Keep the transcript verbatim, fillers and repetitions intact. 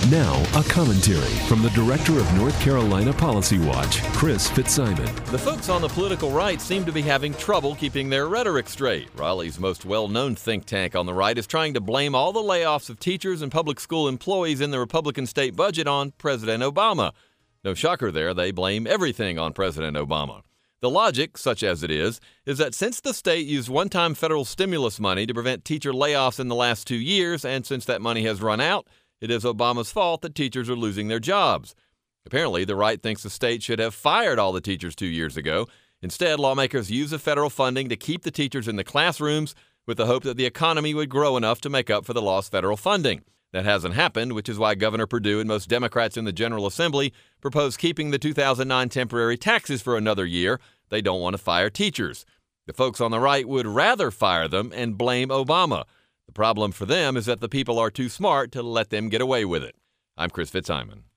Now, a commentary from the director of North Carolina Policy Watch, Chris Fitzsimon. The folks on the political right seem to be having trouble keeping their rhetoric straight. Raleigh's most well-known think tank on the right is trying to blame all the layoffs of teachers and public school employees in the Republican state budget on President Obama. No shocker there, they blame everything on President Obama. The logic, such as it is, is that since the state used one-time federal stimulus money to prevent teacher layoffs in the last two years, and since that money has run out, it is Obama's fault that teachers are losing their jobs. Apparently, the right thinks the state should have fired all the teachers two years ago. Instead, lawmakers use the federal funding to keep the teachers in the classrooms with the hope that the economy would grow enough to make up for the lost federal funding. That hasn't happened, which is why Governor Perdue and most Democrats in the General Assembly propose keeping the two thousand nine temporary taxes for another year. They don't want to fire teachers. The folks on the right would rather fire them and blame Obama. The problem for them is that the people are too smart to let them get away with it. I'm Chris Fitzsimon.